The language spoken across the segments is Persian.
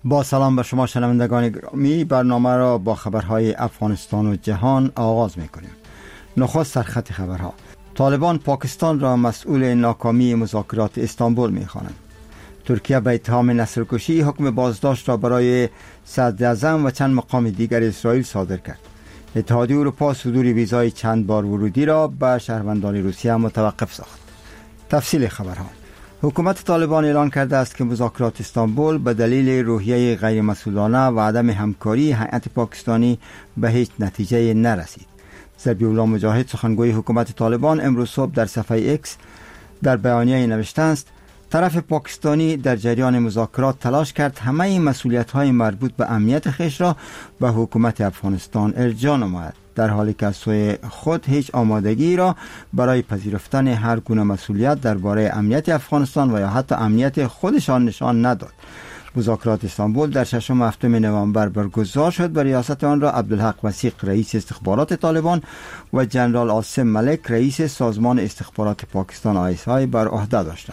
با سلام به شما شنوندگان گرامی، برنامه را با خبرهای افغانستان و جهان آغاز می‌کنیم. نخست سرخط خبرها: طالبان پاکستان را مسئول ناکامی مذاکرات استانبول می‌خوانند. ترکیه به اتهام نسل‌کشی حکم بازداشت را برای صدراعظم و چند مقام دیگر اسرائیل صادر کرد. اتحادیه اروپا صدور ویزای چند بار ورودی را به شهروندان روسیه متوقف ساخت. تفصیل خبرها: حکومت طالبان اعلان کرده است که مذاکرات استانبول به دلیل روحیه غیر مسئولانه و عدم همکاری هیئت پاکستانی به هیچ نتیجه نرسید. ذبیح الله مجاهد، سخنگوی حکومت طالبان، امروز صبح در صفحه ایکس در بیانیه نوشته است: طرف پاکستانی در جریان مذاکرات تلاش کرد همه مسئولیت‌های مربوط به امنیت خویش را به حکومت افغانستان ارجاع نماید، در حالی که از سوی خود هیچ آمادگی را برای پذیرفتن هر گونه مسئولیت درباره امنیت افغانستان و یا حتی امنیت خودشان نشان نداد. مذاکرات استانبول در 6 و 7 نوامبر برگزار شد و ریاست آن را عبدالحق وثیق، رئیس استخبارات طالبان، و جنرال عاصم ملک، رئیس سازمان استخبارات پاکستان ISI بر عهده داشتند.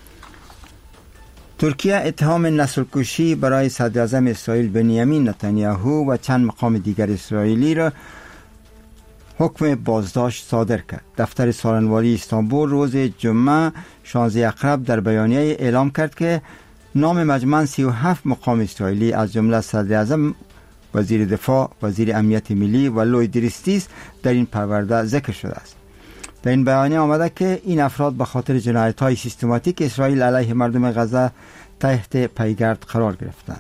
ترکیه اتهام نسل‌کشی برای صدراعظم اسرائیل بنیامین نتانیاهو و چند مقام دیگر اسرائیلی را حکم بازداشت صادر کرد. دفتر سالنواری استانبول روز جمعه 16 اکتبر در بیانیه اعلام کرد که نام مجموعاً 37 مقام اسرائیلی از جمله صدراعظم، وزیر دفاع، وزیر امنیت ملی و لوی دریستیس در این پرونده ذکر شده است. در این بیانیه آمده که این افراد به خاطر جنایت‌های سیستماتیک اسرائیل علیه مردم غزه تحت پیگرد قرار گرفتند.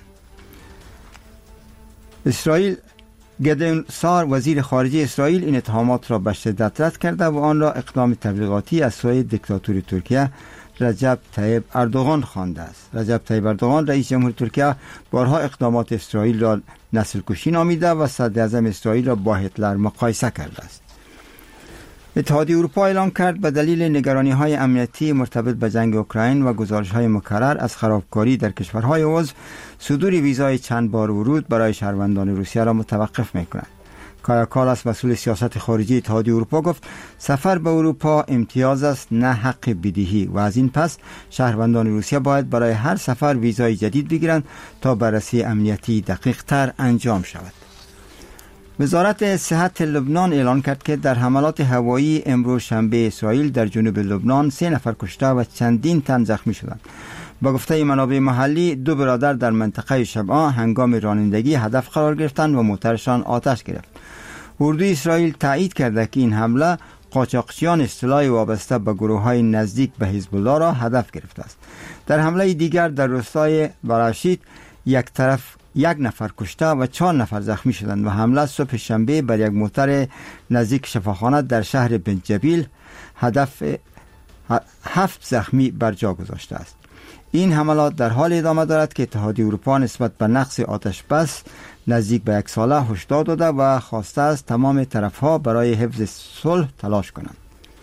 گدون سار، وزیر خارجه اسرائیل، این اتهامات را به شدت رد کرده و آن را اقدام تبلیغاتی از سوی دیکتاتوری ترکیه رجب طیب اردوغان خوانده است. رجب طیب اردوغان، رئیس جمهور ترکیه، بارها اقدامات اسرائیل را نسل‌کشی نامیده و صدراعظم اسرائیل را با هتلر مقایسه کرده است. اتحادیه اروپا اعلام کرد به دلیل نگرانی‌های امنیتی مرتبط به جنگ اوکراین و گزارش‌های مکرر از خرابکاری در کشورهای عضو، صدور ویزای چند بار ورود برای شهروندان روسیه را متوقف می‌کند. کایا کالاس، مسئول سیاست خارجی اتحادیه اروپا، گفت سفر به اروپا امتیاز است، نه حق بدیهی، و از این پس شهروندان روسیه باید برای هر سفر ویزای جدید بگیرند تا بررسی امنیتی دقیق‌تر انجام شود. وزارت صحت لبنان اعلان کرد که در حملات هوایی امروز شنبه اسرائیل در جنوب لبنان 3 نفر کشته و چندین تن زخمی شدند. با گفته منابع محلی، 2 برادر در منطقه شبعا هنگام رانندگی هدف قرار گرفتند و موترشان آتش گرفت. اردوی اسرائیل تایید کرده که این حمله قاچاقچیان اصطلاح وابسته به گروه‌های نزدیک به حزب الله را هدف گرفته است. در حمله دیگر در روستای براشیت یک نفر کشته و 4 نفر زخمی شدند و حمله صبح شنبه بر یک موتر نزدیک شفاخانه در شهر بنجبیل هدف 7 زخمی بر جا گذاشته است. این حملات در حال ادامه دارد که اتحادیه اروپا نسبت به نقص آتش بس نزدیک به 1 ساله هشدار داده و خواسته است تمام طرفها برای حفظ صلح تلاش کنند.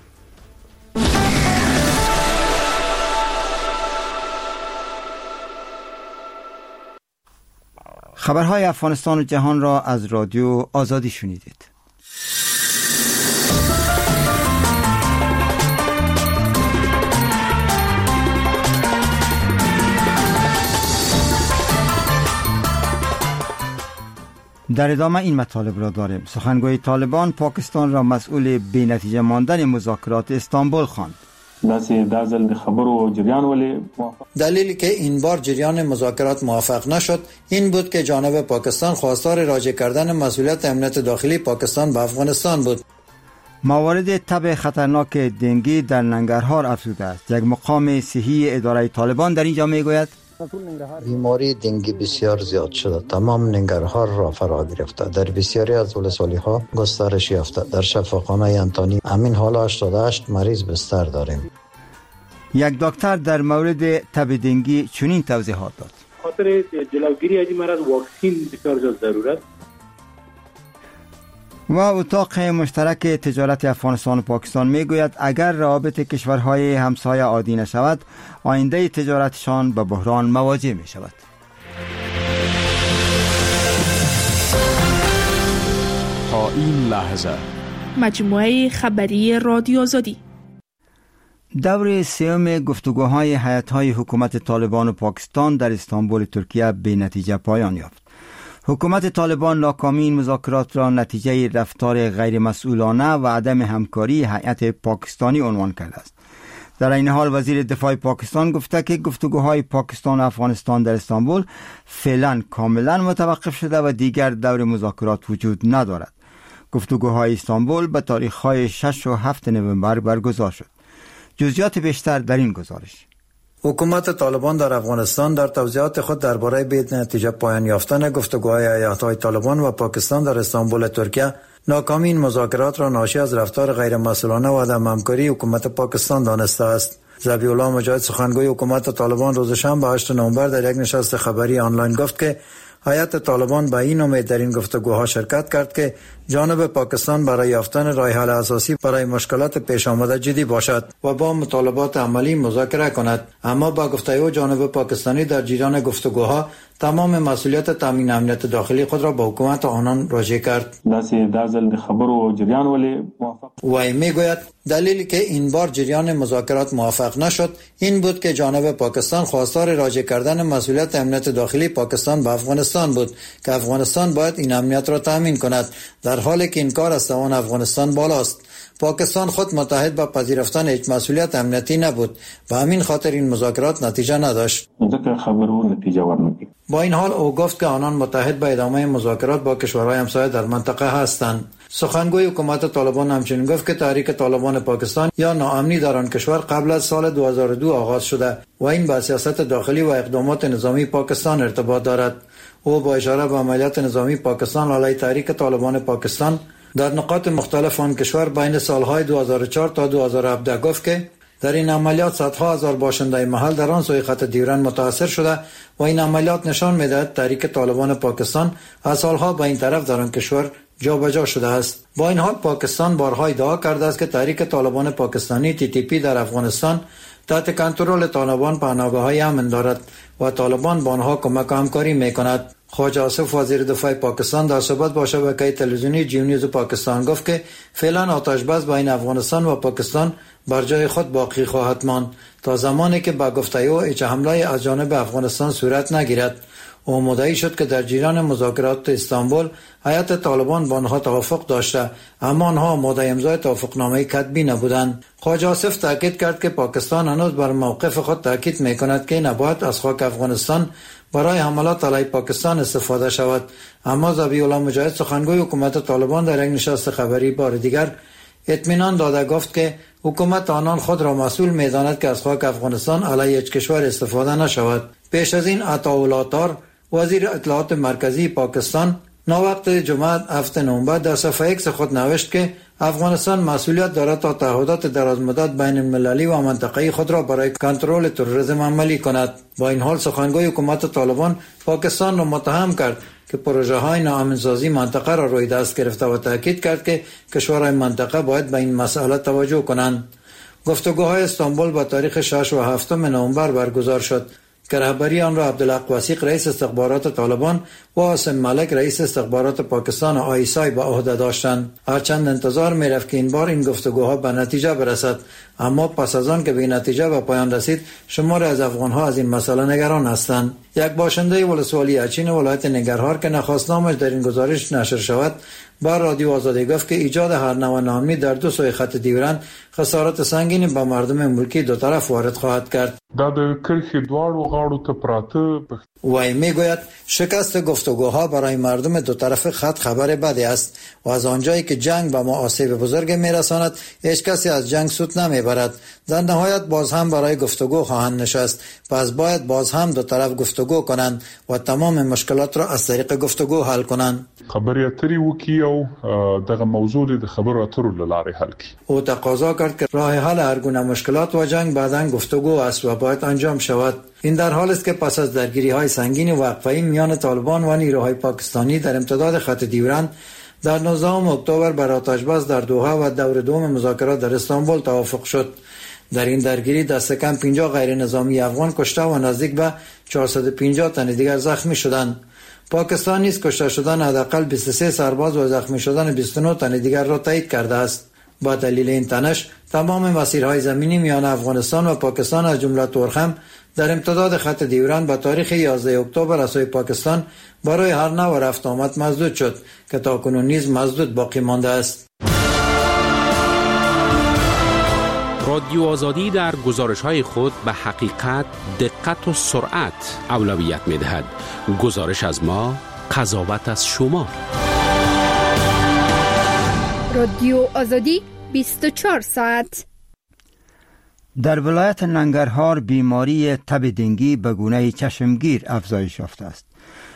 خبرهای افغانستان و جهان را از رادیو آزادی شنیدید. در ادامه این مطالب را داریم. سخنگوی طالبان پاکستان را مسئول بی نتیجه ماندن مذاکرات استانبول خواند. دلیلی که این بار جریان مذاکرات موفق نشد این بود که جانب پاکستان خواستار راجع کردن مسئولیت امنیت داخلی پاکستان به افغانستان بود. موارد تب خطرناک دنگی در ننگرهار افزوده است. یک مقام صحی اداره طالبان در اینجا میگوید بیماری دنگی بسیار زیاد شده، تمام ننگرهار را فرا گرفته، در بسیاری از ولسوالی‌ها گسترش یافته. در شفاخانه انتانی همین حال 88 مریض بستر داریم. یک دکتر در مورد تب دنگی چنین توضیحات داد: خاطر جلوگیری از این مرض واکسین بسیار زیاد ضرورت. و اتاق مشترک تجارت افغانستان و پاکستان میگوید اگر روابط کشورهای همسایه عادی نشود، آینده تجارتشان به بحران مواجه می شود. تا این لحظه مجموعه خبری رادیو آزادی. دور سوم گفتگوهای هیئت‌های حکومت طالبان و پاکستان در استانبول ترکیه به نتیجه پایان یافت. حکومت طالبان ناکامی این مذاکرات را نتیجه رفتار غیر مسئولانه و عدم همکاری هیئت پاکستانی عنوان کرده است. در این حال وزیر دفاع پاکستان گفته که گفتگوهای پاکستان و افغانستان در استانبول فعلا کاملا متوقف شده و دیگر دور مذاکرات وجود ندارد. گفتگوهای استانبول به تاریخ‌های 6 و 7 نوامبر برگزار شد. جزئیات بیشتر در این گزارش. حکومت طالبان در افغانستان در توضیحات خود درباره به نتیجه پایان یافتن گفتگوهای هیئت‌های طالبان و پاکستان در استانبول ترکیه ناکامی این مذاکرات را ناشی از رفتار غیر مسئولانه و عدم همکاری حکومت پاکستان دانسته است. ذبیح الله مجاهد سخنگوی حکومت طالبان روز شنبه 8 نوامبر در یک نشست خبری آنلاین گفت که هیئت طالبان به این امید در این گفتگوها شرکت کرد که جانب پاکستان برای یافتن راه حل اساسی برای مشکلات پیش آمده جدی باشد و با مطالبات عملی مذاکره کند. اما با گفته او جانب پاکستانی در جریان گفتگوها تمام مسئولیت تامین امنیت داخلی خود را به حکومت آنان راجع کرد. و میگوید دلیلی که این بار جریان مذاکرات موفق نشد این بود که جانب پاکستان خواستار راجع کردن مسئولیت امنیت داخلی پاکستان به افغانستان بود که افغانستان باید این امنیت را تامین کند، در حالی که این کار از توان افغانستان بالاست. پاکستان خود متحد به پذیرفتن هیچ مسئولیت امنیتی نبود و همین خاطر این مذاکرات نتیجه نداشت. با این حال او گفت که آنان متحد به ادامه مذاکرات با کشورهای همسایه در منطقه هستند. سخنگوی حکومت طالبان همچنین گفت که تحریک طالبان پاکستان یا ناامنی در آن کشور قبل از سال 2002 آغاز شده و این با سیاست داخلی و اقدامات نظامی پاکستان ارتباط دارد. او با اشاره به عملیات نظامی پاکستان علیه تحریک طالبان پاکستان در نقاط مختلف آن کشور بین سالهای 2004 تا 2017 گفت که در این عملیات صدها هزار باشنده محل در آن سوی خط دیورند متاثر شده و این عملیات نشان می‌دهد تحریک طالبان پاکستان از سالها به این طرف در آن کشور جابجا شده است. با این حال پاکستان بارها ادعا کرده است که تحریک طالبان پاکستانی TTP در افغانستان تحت کنترل طالبان پناهگاه‌های امن دارد و طالبان با آنها کمک و همکاری می‌کند. خواجه آصف وزیر دفاع پاکستان در صحبت با شبکه تلویزیونی جیو نیوز پاکستان گفت که فعلا آتش بس بین افغانستان و پاکستان بر جای خود باقی خواهد ماند تا زمانی که با گفته او هیچ حمله از جانب افغانستان صورت نگیرد. او مدعی شد که در جریان مذاکرات استانبول هیئت طالبان با آنها توافق داشته اما آنها آماده امضای توافقنامه کتبی نبودند. خواجه آصف تاکید کرد که پاکستان هنوز بر موقف خود تاکید می‌کند که نباید از خاک افغانستان برای حملات علیه پاکستان استفاده شود. اما ذبیح الله مجاهد سخنگوی حکومت طالبان در یک نشست خبری بار دیگر اطمینان داده گفت که حکومت آنان خود را مسئول می‌داند که از خاک افغانستان علیه هیچ کشور استفاده نشود. پیش از این عطاالله تار وزیر اطلاعات مرکزی پاکستان ناوقت جمعه 7 نوامبر در صفحه ایکس خود نوشت که افغانستان مسئولیت دارد تا تعهدات درازمدت بین المللی و منطقه‌ای خود را برای کنترل تروریسم عملی کند. با این حال سخنگوی حکومت طالبان پاکستان را متهم کرد که پروژه‌های ناامن‌سازی منطقه را روی دست گرفته و تاکید کرد که کشورهای منطقه باید به این مسئله توجه کنند. گفتگوهای استانبول با تاریخ 6 و 7 نوامبر برگزار شد که رهبری آن را عبدالحق وثیق رئیس استخبارات طالبان و عاصم ملک رئیس استخبارات پاکستان آیسای به عهده داشتند. هرچند انتظار می‌رفت که این بار این گفتگوها به نتیجه برسد، اما پس از آن که به نتیجه به پایان رسید شماری از افغان‌ها از این مسئله نگران هستند. یک باشنده ولسوالی اچین ولایت ننگرهار که نخواست نامش در این گزارش نشر شود با رادیو آزادی گفت که ایجاد هر نوع ناامنی در دو سوی خط دیورند خسارت سنگینی به مردم ملکی دو طرف وارد خواهد کرد. دا د کرښې دواړو غاړو ته پراته وی میگوید شکست گفتگوها برای مردم دو طرف خط خبر بدی است و از آنجایی که جنگ به ما آسیب بزرگ میرساند هیچ کسی از جنگ سود نمیبرد. در نهایت باز هم برای گفتگو خواهند نشست، پس باید باز هم دو طرف گفتگو کنند و تمام مشکلات را از طریق گفتگو حل کنند. خبرې اترې وکړي او دغه موضوع د خبرو اترو له لارې حل کړي. او تقاضا کرد که راه حل هر گونه مشکلات و جنگ بعداً گفتگو است و باید انجام شود. این در حالی است که پس از درگیری‌های سنگین وقفه‌ای میان طالبان و نیروهای پاکستانی در امتداد خط دیورند در 19 اکتبر بر آتش‌بس در دوحه و دور دوم مذاکرات در استانبول توافق شد. در این درگیری دست کم 50 غیر نظامی افغان کشته و نزدیک به 450 تن دیگر زخمی شدند. پاکستان نیز کشته شدن حداقل 23 سرباز و زخمی شدن 29 تن دیگر را تایید کرده است. با دلیل این تنش تمام مسیرهای زمینی میان افغانستان و پاکستان از جمله تورخم در امتداد خط ډیورند به تاریخ 11 اکتبر از سوی پاکستان برای هر نوع رفت آمد مسدود شد که تاکنون نیز مسدود باقی مانده است. رادیو آزادی در گزارش‌های خود به حقیقت، دقت و سرعت اولویت می‌دهد. گزارش از ما، قضاوت از شما. رادیو آزادی 24 ساعت. در ولایت ننگرهار بیماری تب دنگی به گونه چشمگیر افزایش یافته است.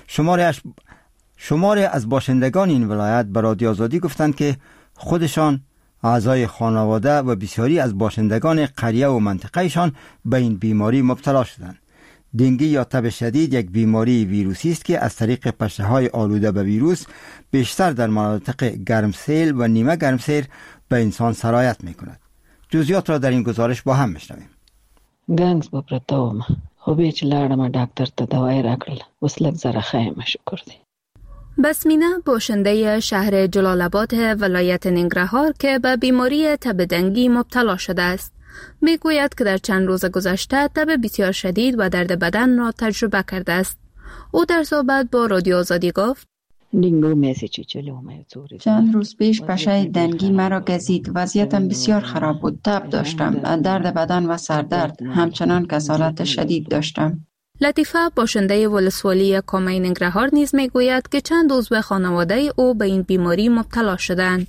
شماری از باشندگان این ولایت به رادیو آزادی گفتند که خودشان، اعضای خانواده و بسیاری از باشندگان قریه و منطقهشان به این بیماری مبتلا شدند. دنگی یا تب شدید یک بیماری ویروسی است که از طریق پشه‌های آلوده به ویروس بیشتر در مناطق گرمسیر و نیمه گرمسیر به انسان سرایت می‌کند. جزئیات را در این گزارش با هم می‌شنویم. گنگس بپرتاوم خو بیچ لاړم ډاکټر ته دوايي راکړل اوس لږ زره خایم شکر دی. بسمینه باشنده شهر جلال آباد ولایت ننگرهار که به بیماری تب دنگی مبتلا شده است میگوید که در چند روز گذشته تب بسیار شدید و درد بدن را تجربه کرده است. او در صحبت با رادیو آزادی گفت چند روز پیش پشه دنگی مرا گزید. وضعیتم بسیار خراب بود. تب داشتم، درد بدن و سردرد، همچنان کسالت شدید داشتم. لطیفه باشنده ولسوالی کامه ننگرهار نیز میگوید که چند عضو خانواده او به این بیماری مبتلا شدند.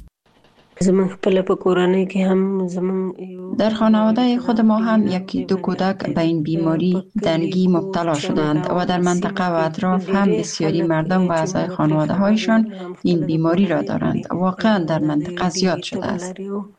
در خانواده خود ما هم یکی دو کودک به این بیماری دنگی مبتلا شدند و در منطقه و اطراف هم بسیاری مردم و اعضای خانواده هایشان این بیماری را دارند. واقعا در منطقه زیاد شده است.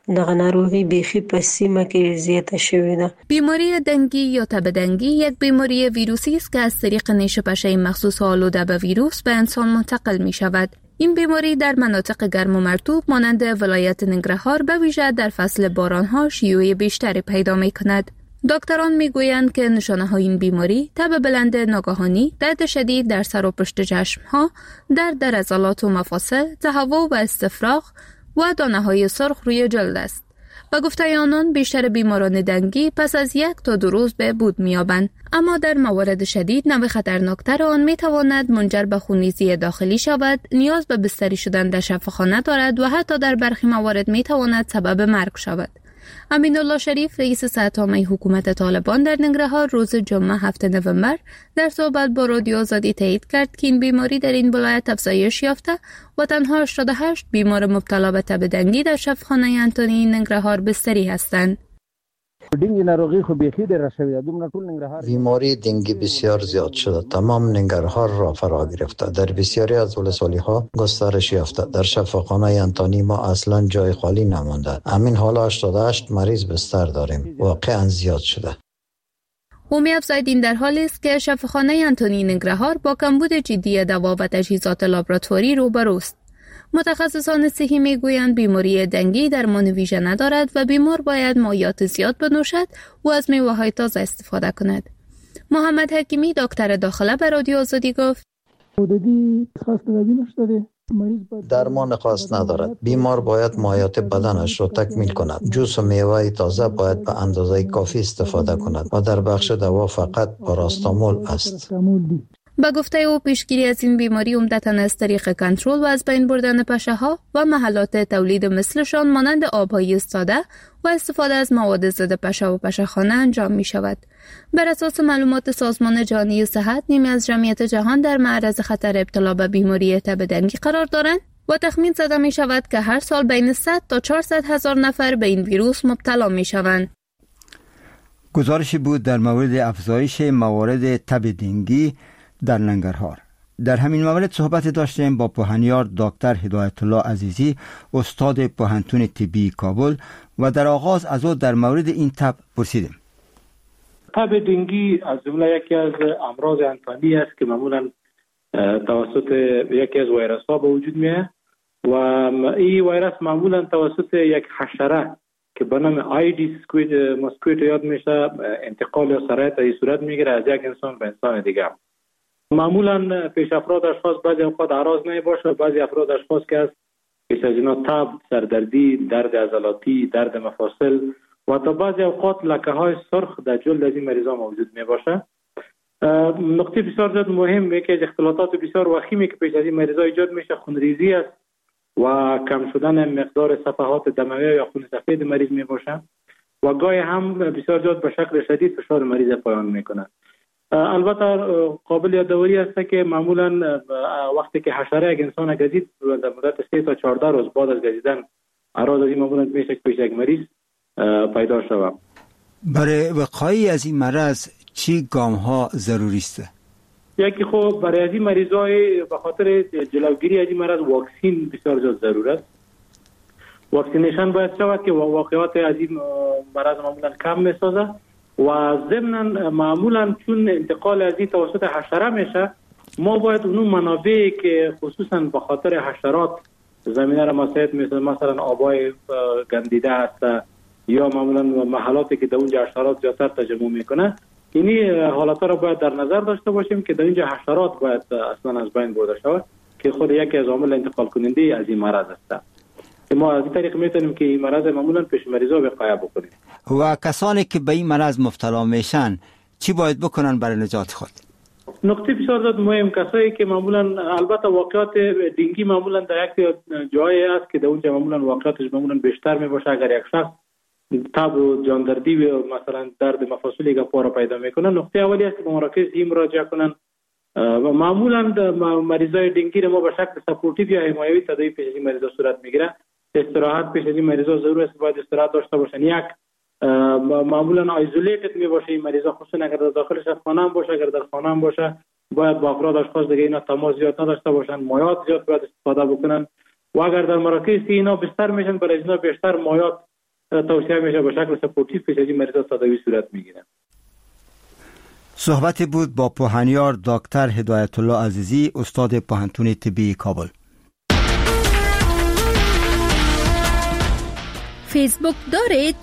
بیماری دنگی یا تب دنگی یک بیماری ویروسی است که از طریق نیش پشه مخصوص آلوده به ویروس به انسان منتقل می شود. این بیماری در مناطق گرم و مرطوب مانند ولایت ننگرهار به ویژه در فصل بارانها شیوع بیشتری پیدا می کند. دکتران می گویند که نشانه های این بیماری تب بلند ناگهانی، درد شدید در سر و پشت چشمها، درد در عضلات و مفاصل، تهوع و استفراغ و دانه های سرخ روی جلد است. و گفته آنان بیشتر بیماران دنگی پس از 1 تا 2 روز به بود می‌یابند، اما در موارد شدید نوع خطرناکتر آن می‌تواند منجر به خونریزی داخلی شود، نیاز به بستری شدن در شفاخانه دارد و حتی در برخی موارد می‌تواند سبب مرگ شود. امین الله شریف رئیس صحت عامه حکومت طالبان در ننگرهار روز جمعه 7 نوامبر در صحبت با رادیو آزادی تایید کرد که این بیماری در این ولایت افزایش یافته و تنها 88 بیمار مبتلا به تب دنگی در شفاخانه انتونی ننگرهار بستری هستند. بیماری دنگی بسیار زیاد شده. تمام ننگرهار را فرا گرفته. در بسیاری از ولسوالی ها گسترش یافته. در شفاخانه انتانی ما اصلا جای خالی نمانده. همین حالا 88 مریض بستر داریم. واقعا زیاد شده. او می‌افزاید این در حالی است که شفاخانه انتونی ننگرهار با کمبود جدی دوا و تجهیزات لابراتواری روبروست. متخصصان صحی میگویند بیماری دنگی درمان ویژه ندارد و بیمار باید مایعات زیاد بنوشد و از میوه‌های تازه استفاده کند. محمد حکیمی دکتر داخله به رادیو آزادی گفت: درمان خاص ندارد. بیمار باید مایعات بدنش را تکمیل کند. جوس و میوه تازه باید به اندازه کافی استفاده کند و در بخش دوا فقط پاراستامول است. با گفته او پیشگیری از این بیماری عمدتاً از طریق کنترل و از بین بردن پشه‌ها و محلات تولید مثلشان مانند آب‌های ساده و استفاده از مواد ضد پشه و پشه‌خانه انجام می شود. بر اساس معلومات سازمان جهانی صحت، نیمی از جمعیت جهان در معرض خطر ابتلا به بیماری تب دنگی قرار دارند و تخمین زده می شود که هر سال بین 100 تا 400 هزار نفر به این ویروس مبتلا می شوند. گزارشی بود در مورد افزایش موارد تب دنگی در ننگرهار. در همین مورد صحبت داشتیم با پوهنیار دکتر هدایت الله عزیزی، استاد پوهنتون طبی کابل، و در آغاز از او در مورد این تب پرسیدیم. تب دنگی از جمله یکی از امراض انتانی است که معمولا توسط یکی از ویروس ها به وجود میاد و این ویروس معمولا توسط یک حشره که به نام آیدیس ماسکویتو یاد میشه انتقال یا سرایت این صورت میگیره از یک انسان به انسان دیگه. معمولا پیش افراد اشخاص بعضی اوقات اعراض نمی باشه، بعضی افراد اشخاص که از پیش از اینا تب، سردردی، درد عضلاتی، درد مفاصل و تا بعضی اوقات لکه های سرخ در جلد از این مریضا موجود می باشه. نقطه بسیار زیاد مهم یکی از اختلالات بسیار وخیمی که پیش از این مریضا ایجاد میشه خونریزی است و کم شدن مقدار صفحات دموی یا خون سفید مریض می باشه و گاهی هم بسیار زیاد به شکل شدید فشار مریض پایان میکنه. البته قابل یادآوری است که معمولا وقتی که حشره یک انسان گزید در مدت 3 تا 14 روز بعد از گزیدن اعراض از این معمولا میشه که پیش یک مریض پیدا شود. برای وقایع از این مرض چی گام ها ضروری است؟ یکی خب برای از این مریضای به خاطر جلوگیری از این مرض واکسین بسیار زیاد ضرورت است. واکسینیشن باید شود که واقعات از این مرض معمولا کم میسازه و ضمن معمولا چون انتقال از این توسط حشره میشه ما باید اونو منابعی که خصوصا به خاطر حشرات زمینه را مساعد مثلا آبای گندیده است یا معمولا محلاتی که در اونجا حشرات زیادتر تجمع میکنه اینی حالات را باید در نظر داشته باشیم که در اینجا حشرات باید اصلا از بین برده شود که خود یکی از عوامل انتقال کننده از این مرض است. ما از این طریق میتونیم که این مرض معمولا پیش مریضا وقایه بکنیم. و کسانی که به این مرض مبتلا میشن چی باید بکنن برای نجات خود؟ نقطه بسیار زیاد مهم کسایی که معمولا البته واقعات دنگی معمولا در یک جایی است که در اونجا معمولا واقعاتش معمولا بیشتر میباشه. اگر یک شخص تب و جاندردی و مثلا درد مفاصلی که پا را پیدا میکنه نقطه اولی است که به مراکز این مراجعه کنن و معمولا مریضای دنگی ما به شکل سپورتیو یا حمایوی تداوی پیش از این مریضا صورت میگیره. استراحت پیش از این مریضا ضرور است باید استراحت داشته باشن. یک معمولا آیزولیتد می باشه این مریضا خصوصا اگر در داخل خانه هم باشه. اگر در خانه هم باشه باید با افراد اشخاص دیگه اینا تماس زیاد نداشته باشن. مایعات زیاد باید استفاده بکنن و اگر در مراکز اینا بستر میشن برای اینا بیشتر مایعات توصیه میشه به شکل سپورتیو پیش از این مریضا تداوی صورت میگیره. صحبتی بود با پوهنیار دکتر هدایت الله عزیزی استاد پوهنتون طبی کابل. فیسبوک دارید؟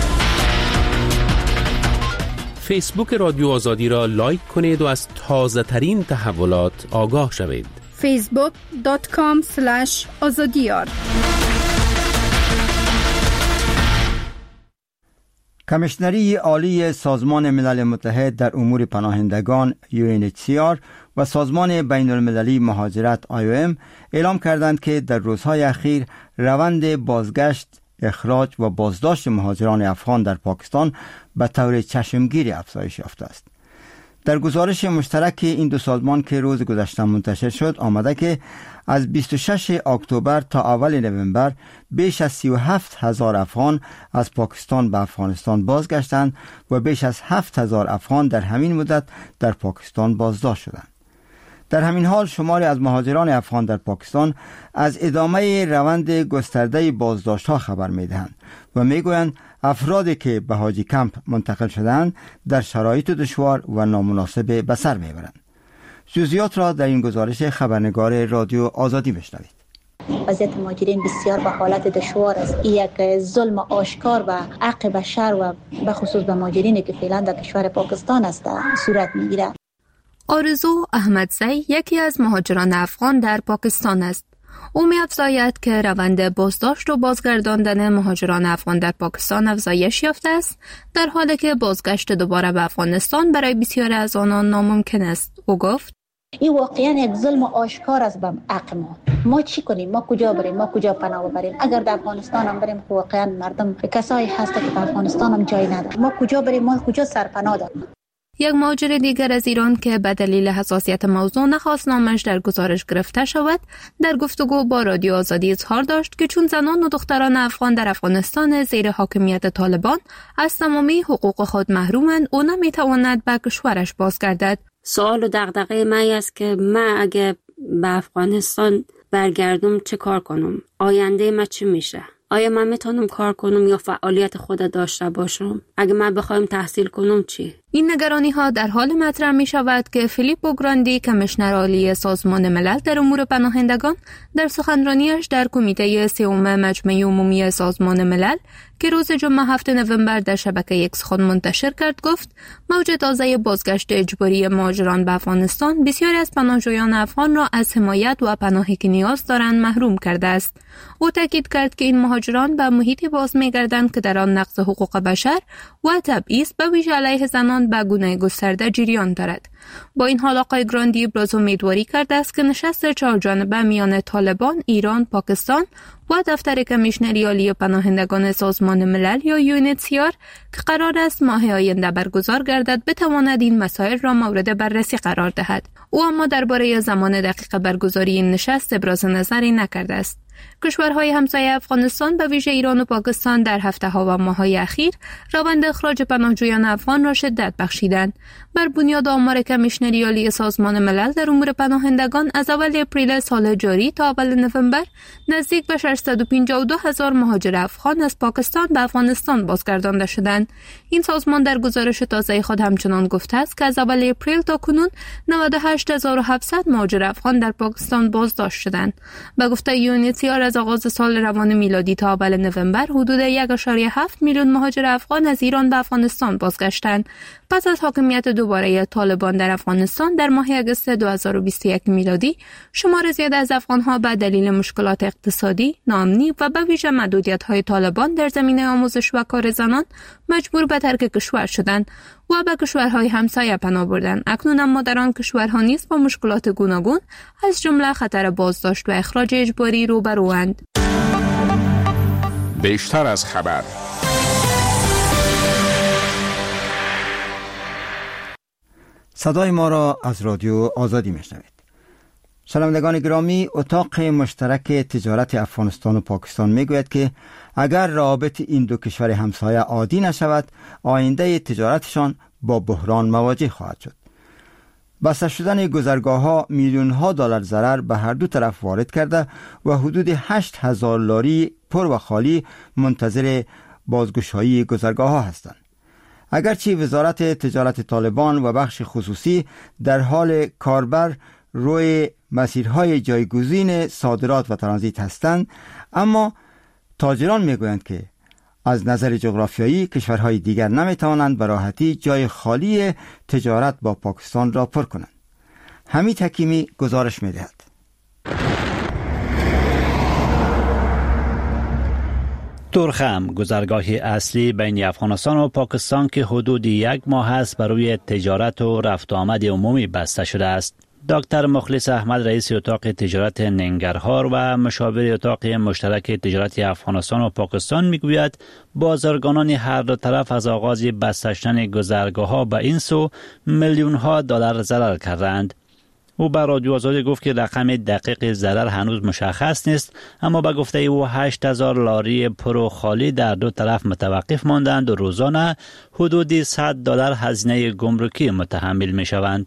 فیسبوک رادیو آزادی را لایک کنید و از تازه ترین تحولات آگاه شوید. facebook.com/azadiyar. کمیشنری عالی سازمان ملل متحد در امور پناهندگان UNHCR و سازمان بین المللی مهاجرت IOM اعلام کردند که در روزهای اخیر روند بازگشت، اخراج و بازداشت مهاجران افغان در پاکستان به طور چشمگیری افزایش یافته است. در گزارش مشترک این دو سازمان که روز گذشته منتشر شد آمده که از 26 اکتبر تا اول نوامبر بیش از 37,000 افغان از پاکستان به افغانستان بازگشتند و بیش از 7,000 افغان در همین مدت در پاکستان بازداشت شدند. در همین حال شماری از مهاجران افغان در پاکستان از ادامه روند گسترده بازداشت‌ها خبر می‌دهند و می‌گویند افرادی که به حاجی کمپ منتقل شدند در شرایط دشوار و نامناسب به سر می‌برند. جزئیات را در این گزارش خبرنگار رادیو آزادی بشنوید. وضعیت مهاجرین بسیار به حالت دشوار است. یک ظلم آشکار به حق بشر و به خصوص به مهاجرینی که فعلا در کشور پاکستان است صورت می‌گیرد. آرزو احمدزی یکی از مهاجران افغان در پاکستان است. او می‌افزاید که روند بازداشت و بازگرداندن مهاجران افغان در پاکستان افزایش یافته است، در حالی که بازگشت دوباره به افغانستان برای بسیاری از آنان ناممکن است. او گفت: این واقعا یک ظلم آشکار است به حق ما چی کنیم؟ ما کجا بریم؟ ما کجا پناه ببریم؟ اگر در افغانستان هم بریم واقعا مردم کسایی هست که در افغانستان هم جای نداره. ما کجا بریم؟ ما کجا سرپناه داریم؟ یک مهاجر دیگر از ایران که به دلیل حساسیت موضوع نخواست نامش در گزارش گرفته شود، در گفتگو با رادیو آزادی اظهار داشت که چون زنان و دختران افغان در افغانستان زیر حاکمیت طالبان از تمامی حقوق خود محرومند، او نمیتواند به کشورش بازگردد. سوال و دغدغه من است که من اگه به افغانستان برگردم چه کار کنم؟ آینده من چی میشه؟ آیا من میتونم کار کنم یا فعالیت خود داشته باشم؟ اگه من بخوایم تحصیل کنم چی؟ این نگرانی ها در حال مطرح می شود که فیلیپو گراندی کمیشنر عالی سازمان ملل در امور پناهندگان در سخنرانیش در کمیته سوم مجمع عمومی سازمان ملل که روز جمعه 7 نوامبر در شبکه ایکس خود منتشر کرد گفت موج تازه بازگشت اجباری مهاجران به افغانستان بسیاری از پناهجویان افغان را از حمایت و پناهی که نیاز دارند محروم کرده است. او تاکید کرد که این مهاجران به محیطی باز می‌گردند که در آن نقض حقوق بشر و تبعیض به ویژه علیه زنان به گونه گسترده جریان دارد. با این حال آقای گراندی ابراز امیدواری کرده است که نشست چهارجانبه میان طالبان، ایران، پاکستان و دفتر کمیشنری عالی پناهندگان سازمان ملل یا UNHCR که قرار است ماه آینده برگزار گردد بتواند این مسائل را مورد بررسی قرار دهد. او اما درباره زمان دقیق برگزاری این نشست ابراز نظری نکرده است. کشورهای همسایه افغانستان به ویژه ایران و پاکستان در هفته‌ها و ماه‌های اخیر روند اخراج پناهجویان افغان را شدت بخشیدند. بر بنیاد آمار کمیشنری عالی سازمان ملل در امور پناهندگان از اول اپریل سال جاری تا اول نوامبر نزدیک به 652,000 مهاجر افغان از پاکستان به افغانستان بازگردانده شدند. این سازمان در گزارش تازه خود همچنان گفته است که از اول اپریل تا کنون 98,700 مهاجر افغان در پاکستان بازداشت شدند. به گفته UNHCR از آغاز سال روان میلادی تا اول نوامبر حدود 1.7 میلیون مهاجر افغان از ایران به افغانستان بازگشتند. پس از حاکمیت دوباره طالبان در افغانستان در ماه اگست 2021 میلادی، شمار زیاد از افغانها به دلیل مشکلات اقتصادی، ناامنی و به ویژه محدودیت‌های طالبان در زمینه آموزش و کار زنان مجبور به ترک کشور شدند و به کشورهای همسایه پناه بردند. اکنون اما در آن کشورها نیز با مشکلات گوناگون از جمله خطر بازداشت و اخراج اجباری روبروند. بیشتر از خبر. صدای ما را از رادیو آزادی میشنوید. شنوندگان گرامی، اتاق مشترک تجارت افغانستان و پاکستان میگوید که اگر روابط این دو کشور همسایه عادی نشود، آینده تجارتشان با بحران مواجه خواهد شد. بسته شدن گذرگاه‌ها میلیون‌ها دلار ضرر به هر دو طرف وارد کرده و حدود 8,000 لاری پر و خالی منتظر بازگشایی گذرگاه‌ها هستند. اگرچه وزارت تجارت طالبان و بخش خصوصی در حال کاربر روی مسیرهای جایگزین صادرات و ترانزیت هستند، اما تاجران میگویند که از نظر جغرافیایی کشورهای دیگر نمیتوانند به راحتی جای خالی تجارت با پاکستان را پر کنند. حمید حکیمی گزارش میدهد. تورخم گذرگاه اصلی بین افغانستان و پاکستان که حدود 1 ماه است برای تجارت و رفت و آمد عمومی بسته شده است. دکتر مخلص احمد رئیس اتاق تجارت ننگرهار و مشاور اتاق مشترک تجارت افغانستان و پاکستان میگوید بازرگانان هر دو طرف از آغاز بسته شدن گذرگاه‌ها به این سو میلیون‌ها دلار ضرر کردند. او به رادیو آزادی گفت که رقم دقیق ضرر هنوز مشخص نیست، اما به گفته او 8,000 لاری پر و خالی در دو طرف متوقف ماندند و روزانه حدود 100 دلار هزینه گمرکی متحمل می شوند.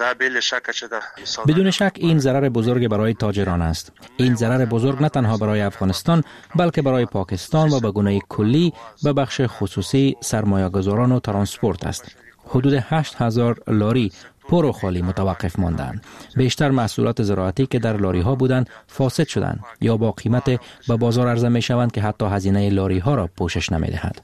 بدون شک این ضرر بزرگ برای تاجران است. این ضرر بزرگ نه تنها برای افغانستان بلکه برای پاکستان و به گونه کلی به بخش خصوصی سرمایه‌گذاران و ترانسپورت است. حدود 8,000 لاری پر و خالی متوقف ماندند. بیشتر محصولات زراعتی که در لاری ها بودند فاسد شدند یا با قیمت به بازار عرضه می شوند که حتی هزینه لاری ها را پوشش نمی دهد.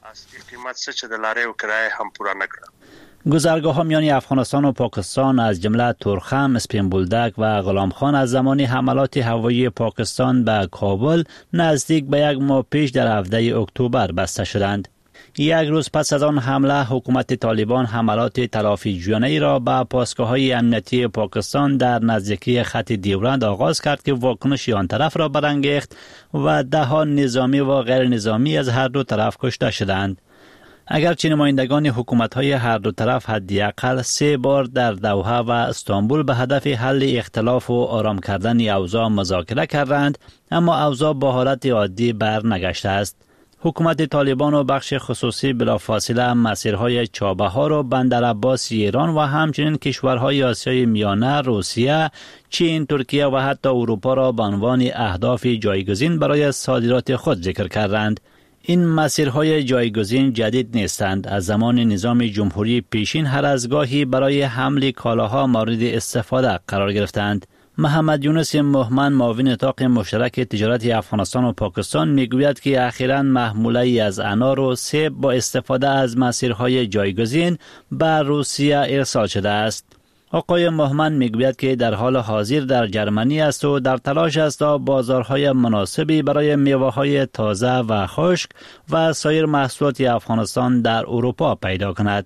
گذرگاه ها میان افغانستان و پاکستان از جمله تورخم، اسپین بولدک و غلام خان از زمان حملات هوایی پاکستان به کابل نزدیک به 1 ماه پیش در 17 اکتبر بسته شدند. 1 روز پس از آن حمله حکومت طالبان حملات تلافی جویانه را به پاسگاه‌های امنیتی پاکستان در نزدیکی خط دیورند آغاز کرد که واکنش آن طرف را برانگیخت و دهان نظامی و غیر نظامی از هر دو طرف کشته شدند. اگرچه نمایندگان حکومت‌های هر دو طرف حداقل 3 بار در دوحه و استانبول به هدف حل اختلاف و آرام کردن اوضاع مذاکره کردند، اما اوضاع با حالت عادی برنگشته است. حکومت طالبان و بخش خصوصی بلافاصله مسیرهای چابهار و بندر عباس ایران و همچنین کشورهای آسیای میانه، روسیه، چین، ترکیه و حتی اروپا را به عنوان اهداف جایگزین برای صادرات خود ذکر کردند. این مسیرهای جایگزین جدید نیستند. از زمان نظام جمهوری پیشین هر از گاهی برای حمل کالاها مورد استفاده قرار گرفتند. محمد یونس مهمن معاون اتاق مشترک تجارت افغانستان و پاکستان میگوید که اخیراً محموله از انار و سیب با استفاده از مسیرهای جایگزین به روسیه ارسال شده است. آقای مهمن میگوید که در حال حاضر در جرمنی است و در تلاش است تا بازارهای مناسبی برای میوه‌های تازه و خشک و سایر محصولات افغانستان در اروپا پیدا کند.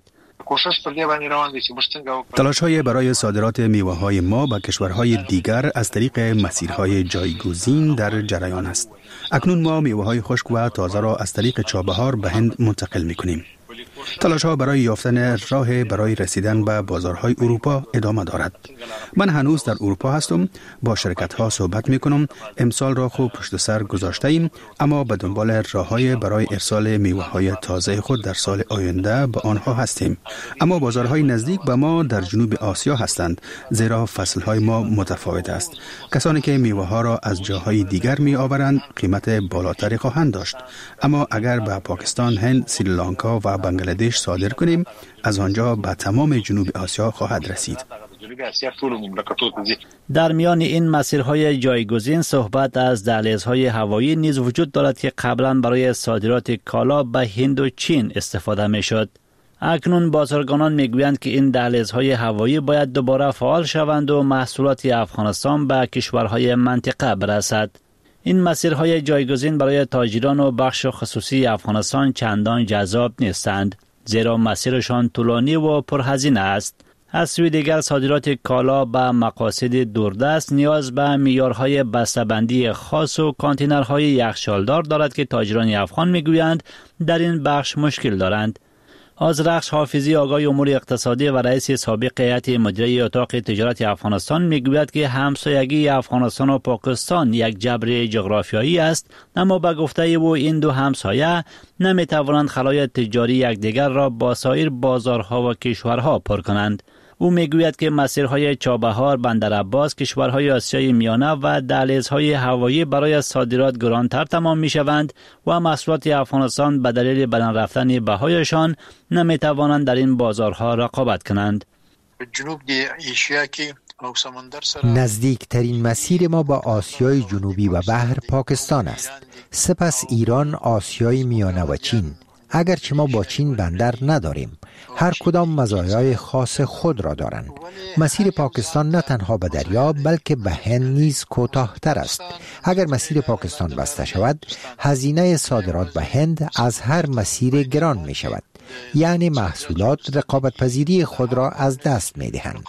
تلاش‌های برای صادرات میوه‌های ما به کشورهای دیگر از طریق مسیرهای جایگزین در جریان است. اکنون ما میوه‌های خشک و تازه را از طریق چابهار به هند منتقل می‌کنیم. تلاش‌ها برای یافتن راه برای رسیدن به بازارهای اروپا ادامه دارد. من هنوز در اروپا هستم، با شرکت‌ها صحبت می‌کنم. امسال را خوب پشت سر گذاشته‌ایم، اما به دنبال راه‌های برای ارسال میوه‌های تازه خود در سال آینده به آنها هستیم. اما بازارهای نزدیک به ما در جنوب آسیا هستند، زیرا فصل‌های ما متفاوت است. کسانی که میوه‌ها را از جاهای دیگر می‌آورند قیمت بالاتری خواهند داشت. اما اگر به پاکستان، هند، سریلانکا و بنگلادش صادر کنیم، از آنجا به تمام جنوب آسیا خواهد رسید. در میان این مسیرهای جایگزین صحبت از دهلیزهای هوایی نیز وجود دارد که قبلا برای صادرات کالا به هند و چین استفاده می‌شد. اکنون بازرگانان میگویند که این دهلیزهای هوایی باید دوباره فعال شوند و محصولات افغانستان به کشورهای منطقه برسد. این مسیرهای جایگزین برای تاجران و بخش خصوصی افغانستان چندان جذاب نیستند، زیرا مسیرشان طولانی و پرهزینه است. از سوی دیگر صادرات کالا به مقاصد دوردست نیاز به معیارهای بسته‌بندی خاص و کانتینرهای یخچالدار دارد که تاجران افغان میگویند در این بخش مشکل دارند. آذرخش حافظی آقای امور اقتصادی و رئیس سابق هیئت مدیره اتاق تجارت افغانستان میگوید که همسایگی افغانستان و پاکستان یک جبر جغرافیایی است، اما به گفته او این دو همسایه نمیتوانند خلای تجاری یکدیگر را با سایر بازارها و کشورها پر کنند. او میگوید که مسیرهای چابهار، بندرعباس، کشورهای آسیای میانه و دهلیزهای هوایی برای صادرات گرانتر تمام میشوند و محصولات افغانستان به دلیل بلند رفتن بهایشان نمیتوانند در این بازارها رقابت کنند. جنوب ایشیا که نزدیکترین مسیر ما با آسیای جنوبی و بحر پاکستان است، سپس ایران، آسیای میانه و چین. اگرچه ما با چین بندر نداریم، هر کدام مزایای خاص خود را دارند. مسیر پاکستان نه تنها به دریا بلکه به هند نیز کوتاه‌تر است. اگر مسیر پاکستان بسته شود، هزینه صادرات به هند از هر مسیر گران می شود. یعنی محصولات رقابت پذیری خود را از دست می دهند.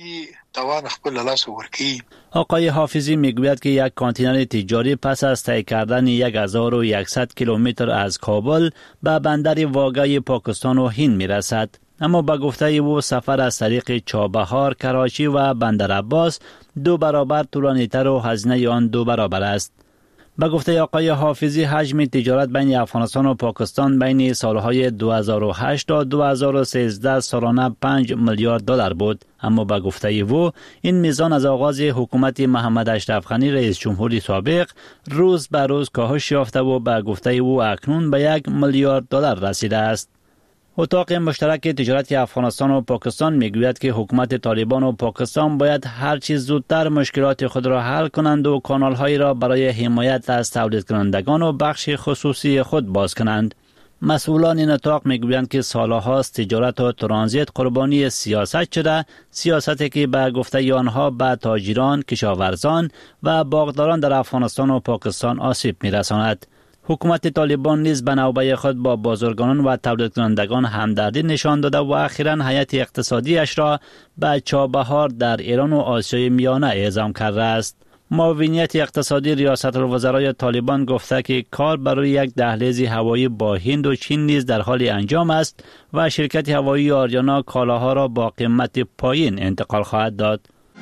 آقای حافظی میگوید که یک کانتینر تجاری پس از طی کردن 1100 کیلومتر از کابل به بندر واقعی پاکستان و هند میرسد. اما به گفته او سفر از طریق چابهار، کراچی و بندرعباس 2 برابر طولانی‌تر و هزینه آن 2 برابر است. به گفته آقای حافظی حجم تجارت بین افغانستان و پاکستان بین سالهای 2008 تا 2013 سالانه 5 میلیارد دلار بود، اما به گفته او این میزان از آغاز حکومت محمد اشرف غنی رئیس جمهور سابق روز به روز کاهش یافته و به گفته او اکنون به 1 میلیارد دلار رسیده است. اتاق مشترک تجارت افغانستان و پاکستان میگوید که حکومت طالبان و پاکستان باید هر چیز زودتر مشکلات خود را حل کنند و کانال‌هایی را برای حمایت از تولید کنندگان و بخش خصوصی خود باز کنند. مسئولان این اتاق میگویند که سالهاست تجارت و ترانزیت قربانی سیاست شده، سیاستی که به گفته آنها به تاجران، کشاورزان و باغداران در افغانستان و پاکستان آسیب میرساند. حکومت طالبان نیز به نوبه خود با بازرگانان و تولید کنندگان همدردی نشان داده و اخیراً هیئت اقتصادیش را به چابهار در ایران و آسیای میانه اعزام کرده است. معاونیت اقتصادی ریاست الوزرای طالبان گفته که کار برای یک دهلیز هوایی با هند و چین نیز در حال انجام است و شرکت هوایی آریانا کالاها را با قیمت پایین انتقال خواهد داد.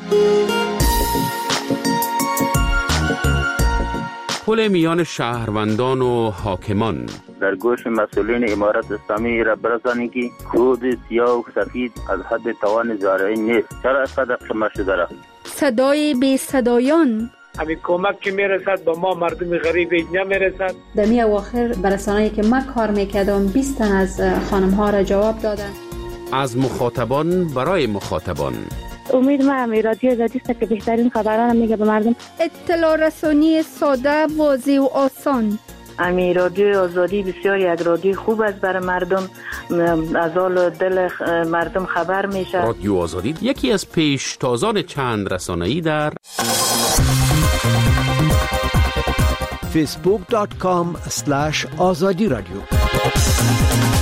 پل میان شهروندان و حاکمان در گوش مسئولین امارت اسلامی را برسانید که کود سیاه و سفید از حد توان زارعین نیست. چرا اینقدر شما شده را؟ صدای بی صدایان همین کمک که میرسد به ما مردم غریب نمیرسد. در می اواخر برسانه‌ای که من کار میکردم 20 تن از خانم ها را جواب دادن. از مخاطبان برای مخاطبان. امید ما همی رادیو آزادی است که بهترین خبران میگه به مردم. اطلاع رسانی ساده، واضح و آسان. امی رادیو آزادی بسیار یک رادیو خوب است برای مردم، از حال دل مردم خبر میشه. رادیو آزادی یکی از پیشتازان چند رسانه‌ای در facebook.com/azadi radio